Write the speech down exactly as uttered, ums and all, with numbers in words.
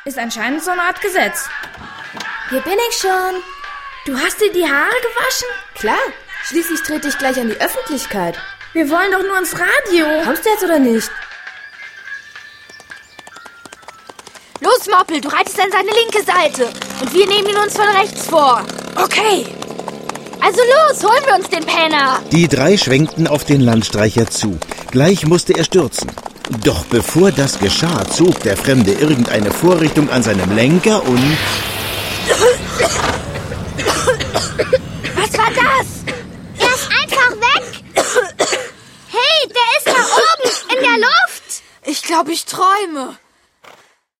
Ist anscheinend so eine Art Gesetz. Hier bin ich schon. Du hast dir die Haare gewaschen? Klar, schließlich trete ich gleich an die Öffentlichkeit. Wir wollen doch nur ins Radio. Kommst du jetzt oder nicht? Los, Moppel, du reitest an seine linke Seite. Und wir nehmen ihn uns von rechts vor. Okay. Also los, holen wir uns den Penner. Die drei schwenkten auf den Landstreicher zu. Gleich musste er stürzen. Doch bevor das geschah, zog der Fremde irgendeine Vorrichtung an seinem Lenker und... Was war das? Er ist einfach weg. Hey, der ist da oben in der Luft. Ich glaube, ich träume.